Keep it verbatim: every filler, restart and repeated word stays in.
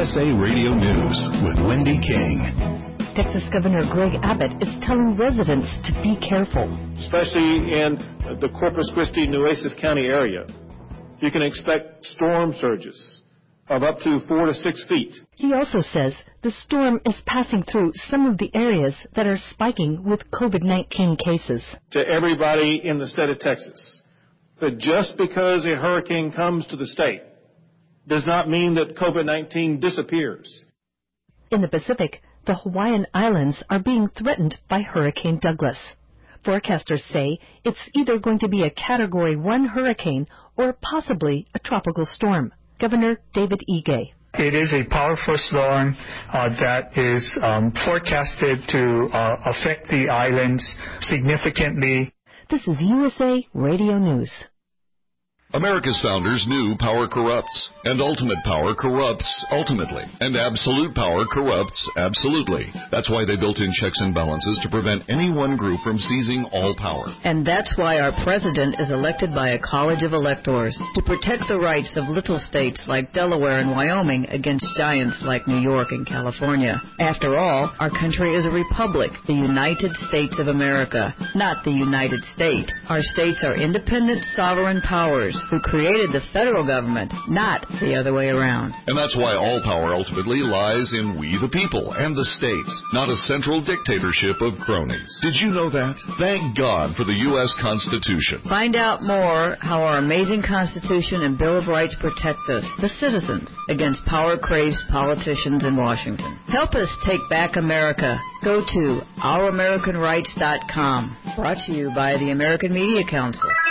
S A Radio News with Wendy King. Texas Governor Greg Abbott is telling residents to be careful. Especially in the Corpus Christi, Nueces County area, you can expect storm surges of up to four to six feet. He also says the storm is passing through some of the areas that are spiking with COVID nineteen cases. To everybody in the state of Texas, that just because a hurricane comes to the state does not mean that COVID nineteen disappears. In the Pacific, the Hawaiian Islands are being threatened by Hurricane Douglas. Forecasters say it's either going to be a Category one hurricane or possibly a tropical storm. Governor David Ige. It is a powerful storm uh, that is um, forecasted to uh, affect the islands significantly. This is U S A Radio News. America's founders knew power corrupts, and ultimate power corrupts ultimately, and absolute power corrupts absolutely. That's why they built in checks and balances to prevent any one group from seizing all power. And that's why our president is elected by a college of electors to protect the rights of little states like Delaware and Wyoming against giants like New York and California. After all, our country is a republic, the United States of America, not the United States. Our states are independent, sovereign powers who created the federal government, not the other way around. And that's why all power ultimately lies in we the people and the states, not a central dictatorship of cronies. Did you know that? Thank God for the U S Constitution. Find out more how our amazing Constitution and Bill of Rights protect us, the citizens, against power-crazed politicians in Washington. Help us take back America. Go to our american rights dot com. Brought to you by the American Media Council.